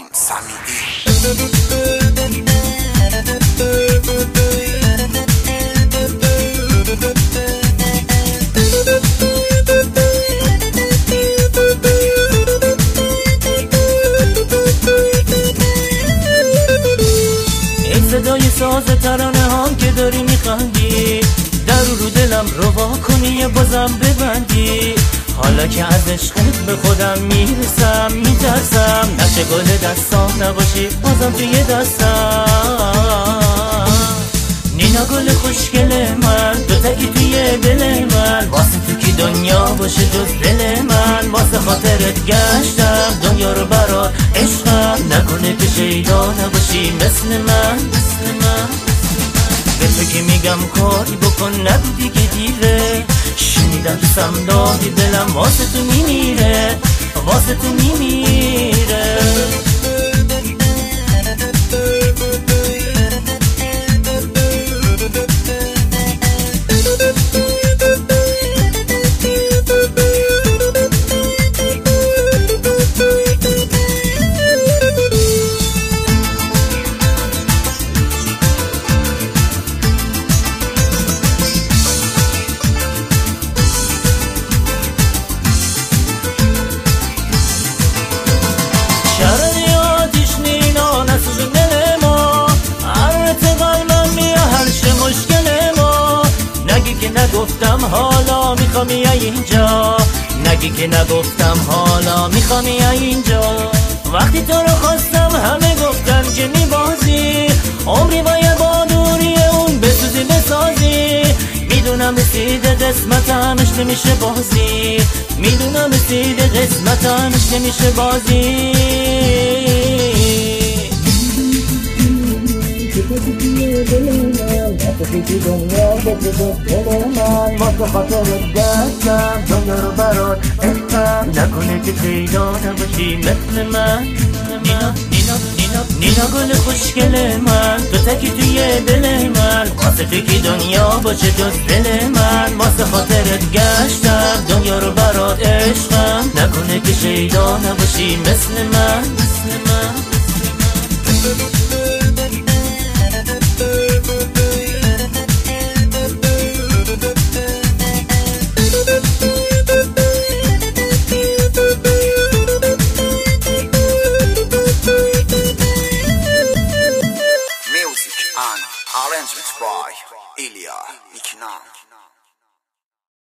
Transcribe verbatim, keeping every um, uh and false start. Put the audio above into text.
حسین سمیعی. صدای ساز ترانه هم که داری میخندی، در رو دلم روا کنی یه بازم ببندی. حالا که از عشقت به خودم میرسم میترسم نشه گل دستام نباشی بازم توی دستم. نینا گل خوشگل من دو تکی توی دل من، واسه تو کی دنیا باشه جز دل من. واسه خاطرت گشتم دنیا رو برات عشقم، نکنه که شیدا نباشی مثل من مثل من. به تو که میگم کاری بکن نگو دیگه دیره، شنیدم تو سم دادی دلم واسه تو میمیره واسه تو میمیره. نگفتم حالا میخوام یه اینجا، نگی که نگفتم حالا میخوام یه اینجا. وقتی تو رو خواستم همه گفتن که میبازی، عمری باید با دوری اون بسوزی بسازی. میدونم رسید قسمتمش نمیشه بازی، میدونم رسید قسمتمش نمیشه بازی. واسه دنیا باشه جز دل من، واسه خاطرت گشتم دنیا رو برات عشقم، نکنه که پیدا نباشی مثل من. نینا نینا نینا نینا گل خوشگل من دو تکی توی دل من، واسه تو کی دنیا باشه جز دل من. واسه خاطرت گشتم دنیا رو برات عشقم، نکنه که شیدا نباشی مثل من مثل من.